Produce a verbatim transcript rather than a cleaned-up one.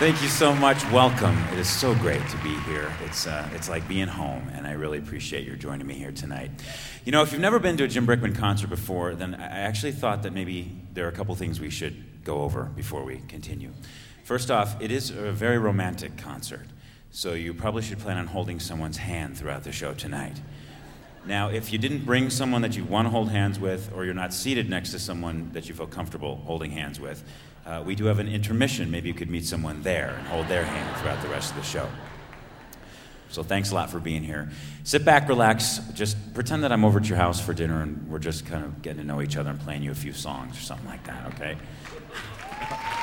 Thank you so much. Welcome. It is so great to be here. It's uh, it's like being home, and I really appreciate your joining me here tonight. You know, if you've never been to a Jim Brickman concert before, then I actually thought that maybe there are a couple things we should go over before we continue. First off, it is a very romantic concert, so you probably should plan on holding someone's hand throughout the show tonight. Now, if you didn't bring someone that you want to hold hands with, or you're not seated next to someone that you feel comfortable holding hands with, uh, we do have an intermission. Maybe you could meet someone there and hold their hand throughout the rest of the show. So thanks a lot for being here. Sit back, relax, just pretend that I'm over at your house for dinner and we're just kind of getting to know each other and playing you a few songs or something like that, okay?